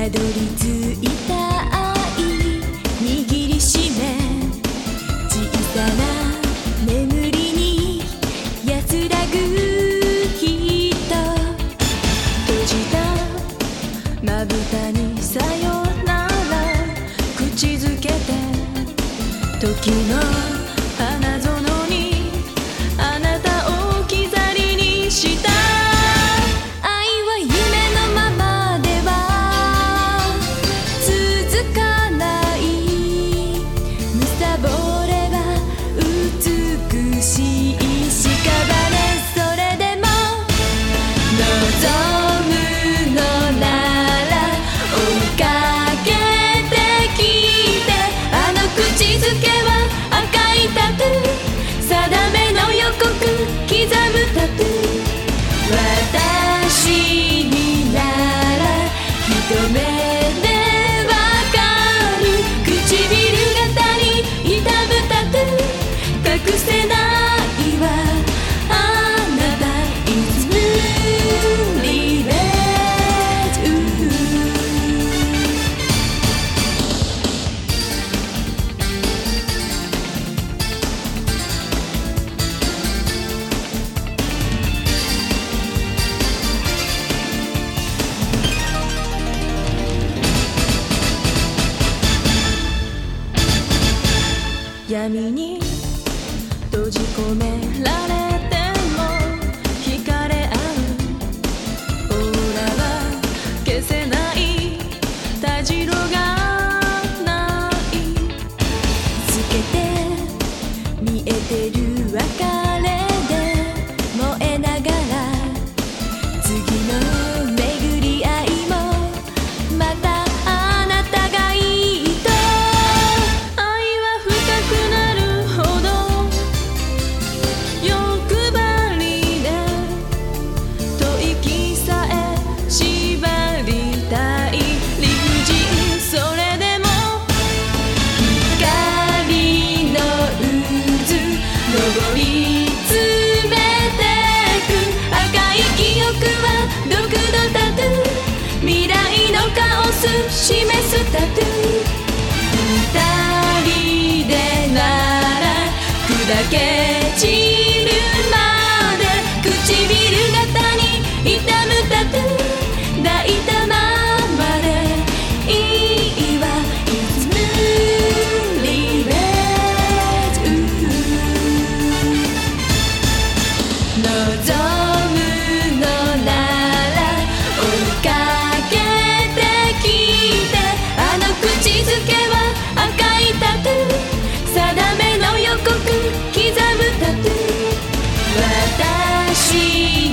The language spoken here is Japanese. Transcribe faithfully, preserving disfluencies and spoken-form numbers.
たどり着いた愛握りしめ、小さな眠りに安らぐきっと、閉じたまぶたにさよなら口づけて、時の花園にあなたを置き去りにした。私になら一目でわかる、唇型に痛むタトゥー隠せないわ、あなた It's moonlit red。 闇に閉じ込められても惹かれ合うオーラは消せない、たじろがない、透けて見えてる別れで燃えながら、次の巡り合いもまたあなたがいいと、示すタトゥー、二人でなら砕け散るまで、唇型に痛むタトゥー抱いたままでいいわ、 It's moonlit red。 望むのなら追いかけ口づけは赤いタトゥー、定めの予告刻むタトゥー、私